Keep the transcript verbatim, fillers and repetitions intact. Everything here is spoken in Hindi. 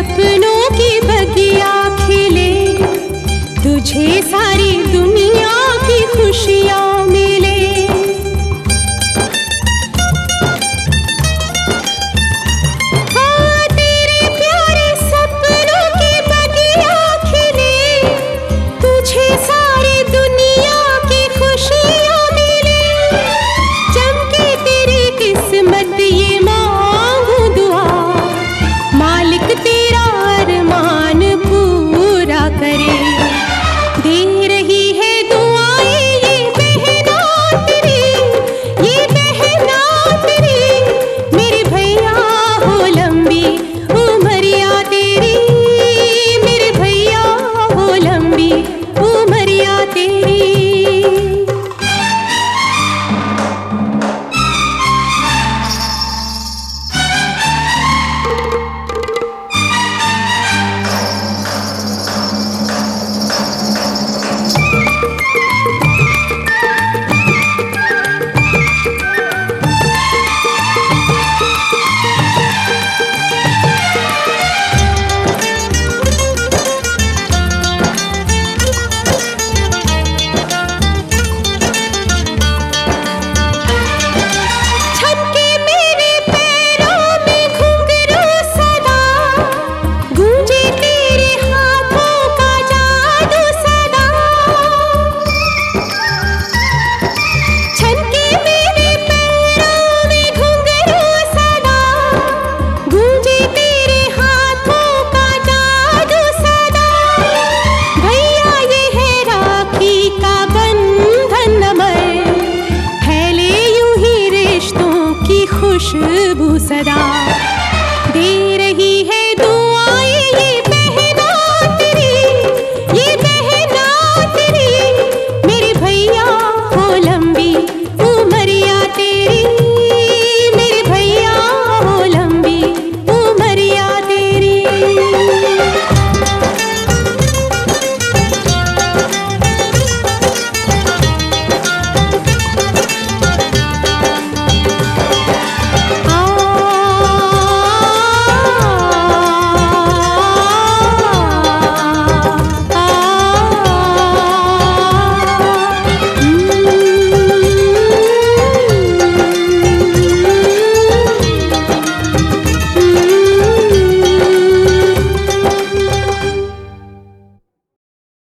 सपनों की बगिया खिले, तुझे सारी दुनिया की खुशियाँ मिले। हाँ, तेरे प्यारे सपनों की बगिया खिले, तुझे सारी दुनिया की खुशियाँ मिले। चमके तेरी किस्मत ये मांगू दुआ, मालिक तेरा अरमान पूरा करे। दे रही है दुआएं ये बहना तेरी, ये बहना तेरी। मेरे भैया हो लंबी उमरिया तेरी, मेरे भैया हो लंबी उमरिया तेरी। छमके मेरे पैरों में घुंघरू सदा, गूंजे तेरे हाथों का जादू सदा। छमके मेरे पैरों में घुंघरू सदा, गूंजे तेरे हाथों का जादू सदा। भैया ये है राखी का बंधन अमर, फैले यूं ही रिश्तों की खुशबू सदा। दे रही